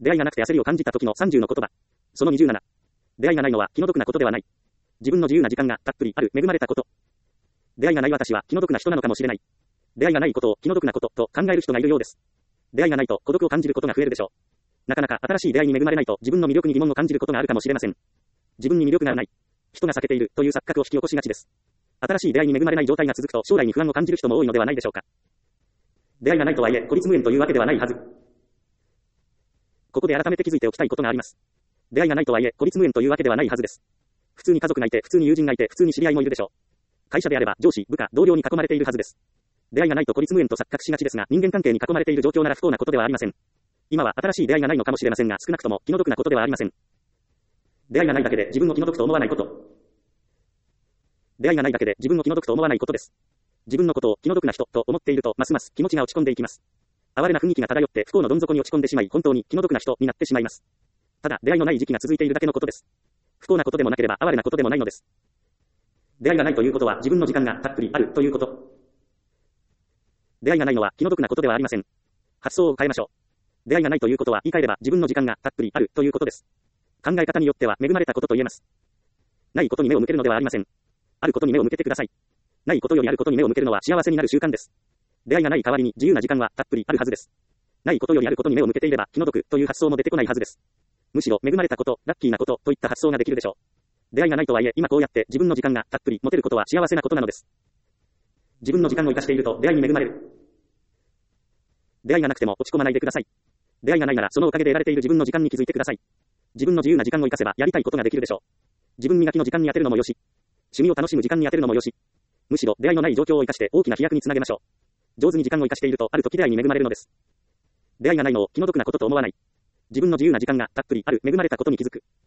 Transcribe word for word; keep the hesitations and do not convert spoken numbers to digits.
出会いがなくて焦りを感じた時のさんじゅうの言葉。そのにじゅうなな。出会いがないのは気の毒なことではない。自分の自由な時間がたっぷりある恵まれたこと。出会いがない私は気の毒な人なのかもしれない。出会いがないことを気の毒なことと考える人がいるようです。出会いがないと孤独を感じることが増えるでしょう。なかなか新しい出会いに恵まれないと自分の魅力に疑問を感じることがあるかもしれません。自分に魅力がない。人が避けているという錯覚を引き起こしがちです。新しい出会いに恵まれない状態が続くと将来に不安を感じる人も多いのではないでしょうか。出会いがないとはいえ孤立無縁というわけではないはず。ここで改めて気づいておきたいことがあります。出会いがないとはいえ孤立無縁というわけではないはずです。普通に家族がいて、普通に友人がいて、普通に知り合いもいるでしょう。会社であれば上司、部下、同僚に囲まれているはずです。出会いがないと孤立無縁と錯覚しがちですが、人間関係に囲まれている状況なら不幸なことではありません。今は新しい出会いがないのかもしれませんが、少なくとも気の毒なことではありません。出会いがないだけで自分の気の毒と思わないこと。出会いがないだけで自分の気の毒と思わないことです。自分のことを気の毒な人と思っていると、ますます気持ちが落ち込んでいきます。哀れな雰囲気が漂って不幸のどん底に落ち込んでしまい、本当に気の毒な人になってしまいます。ただ、出会いのない時期が続いているだけのことです。不幸なことでもなければ哀れなことでもないのです。出会いがないということは自分の時間がたっぷりあるということ。出会いがないのは気の毒なことではありません。発想を変えましょう。出会いがないということは言い換えれば自分の時間がたっぷりあるということです。考え方によっては恵まれたことと言えます。ないことに目を向けるのではありません。あることに目を向けてください。ないことよりあることに目を向けるのは幸せになる習慣です。出会いがない代わりに自由な時間はたっぷりあるはずです。ないことよりあることに目を向けていれば気の毒という発想も出てこないはずです。むしろ恵まれたこと、ラッキーなことといった発想ができるでしょう。出会いがないとはいえ今こうやって自分の時間がたっぷり持てることは幸せなことなのです。自分の時間を生かしていると出会いに恵まれる。出会いがなくても落ち込まないでください。出会いがないならそのおかげで得られている自分の時間に気づいてください。自分の自由な時間を生かせばやりたいことができるでしょう。自分磨きの時間に当てるのもよし、趣味を楽しむ時間に当てるのもよし、むしろ出会いのない状況を生かして大きな飛躍につなげましょう。上手に時間を生かしているとある時出会いに恵まれるのです。出会いがないのを気の毒なことと思わない。自分の自由な時間がたっぷりある恵まれたことに気づく。